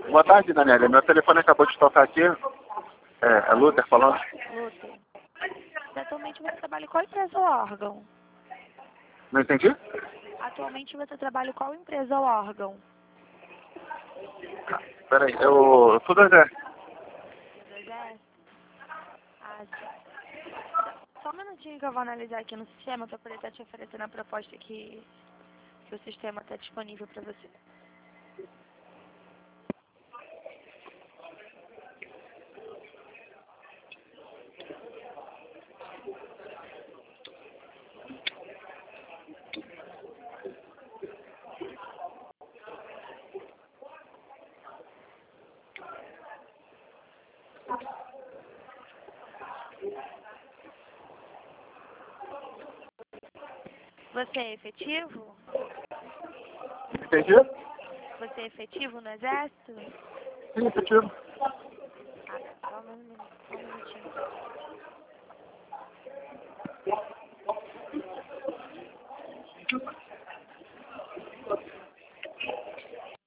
Boa tarde, Daniela. Meu telefone acabou de tocar aqui. É Luther falando. Luther, atualmente você trabalha em qual empresa ou órgão? Não entendi? Atualmente você trabalha em qual empresa ou órgão? Peraí, eu sou do Exército. Do Exército? Ah, sim. Só um minutinho que eu vou analisar aqui no sistema para poder estar te oferecendo a proposta que o sistema está disponível para você. Você é efetivo? Entendi? Você é efetivo no Exército? Sim, efetivo.